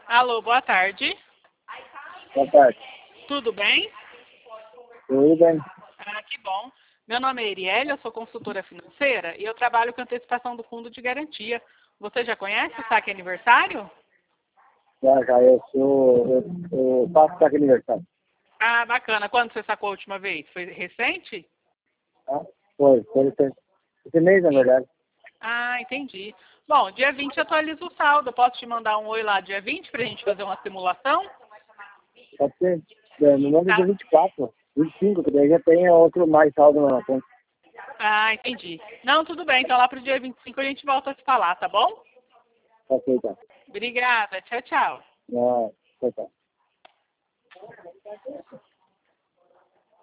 Alô, boa tarde. Boa tarde. Tudo bem? Tudo bem? Ah, que bom. Meu nome é Erielle, eu sou consultora financeira e eu trabalho com antecipação do fundo de garantia. Você já conhece o saque aniversário? Já, eu faço saque aniversário. Ah, bacana. Quando você sacou a última vez? Foi recente? Tá? Foi esse mês, na verdade. Ah, entendi. Bom, dia 20 atualiza o saldo. Eu posso te mandar um oi lá dia 20 para a gente fazer uma simulação? Pode ser. Me manda dia Tá. 24, 25, que daí já tem outro mais saldo na conta. Ah, entendi. Não, tudo bem. Então lá para o dia 25 a gente volta a se falar, tá bom? Ok, tá. Obrigada. Tchau, tchau. Não, tá.